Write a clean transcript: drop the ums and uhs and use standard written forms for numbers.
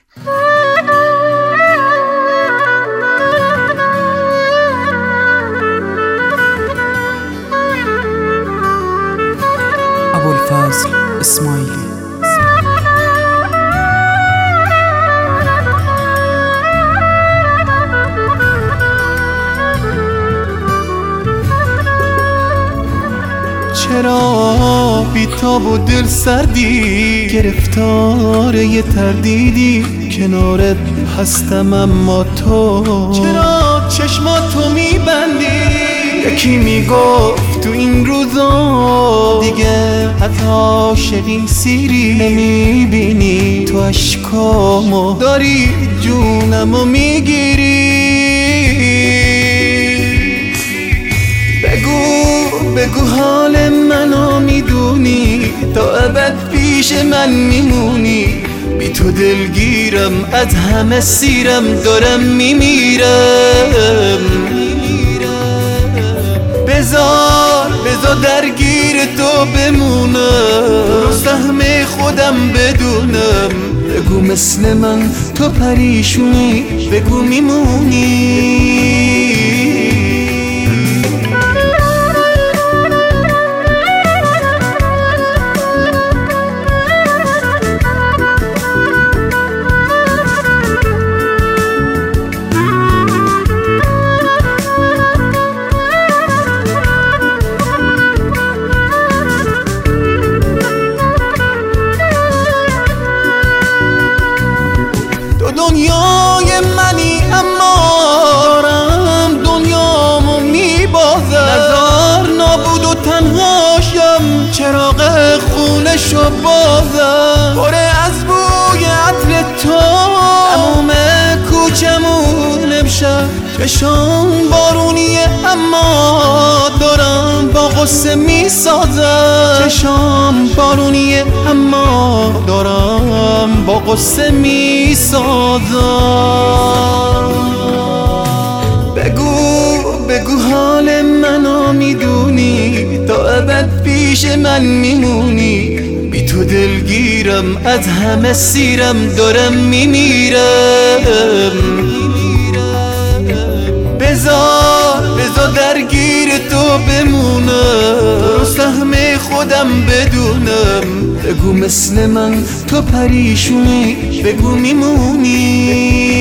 ابوالفضل اسماعیلی. چرا بی‌تاب و دل سردی، گرفتار یه تردیدی، کنارت هستم اما تو چرا چشماتو میبندی؟ یکی میگفت تو این روزا دیگه از عاشقی سیری نمیبینی، تو اشکامو داری جونمو میگیری. بگو حال منو میدونی، تا ابد پیش من میمونی، بی تو دلگیرم، از همه سیرم، دارم میمیرم. بذار درگیر تو بمونم، رو سهم خودم بدونم. بگو مثل من تو پریشونی، بگو میمونی. دنیای منی اما دارم دنیامو میبازم، نزار نابود و تنهاشم، چراغ خونشو بازم، پره از بوی عطر تو تموم کوچمون امشب. چشام بارونیه اما دارم با غصه میسازم، چشام بارونیه اما دارم با غصه میسازم. بگو حال منو میدونی، تا ابد پیش من میمونی، بی تو دلگیرم، از همه سیرم، دارم میمیرم. بذار درگیر تو بمونم، رو سهم خودم بدونم. بگو مثل من تو پریشونی، بگو میمونی.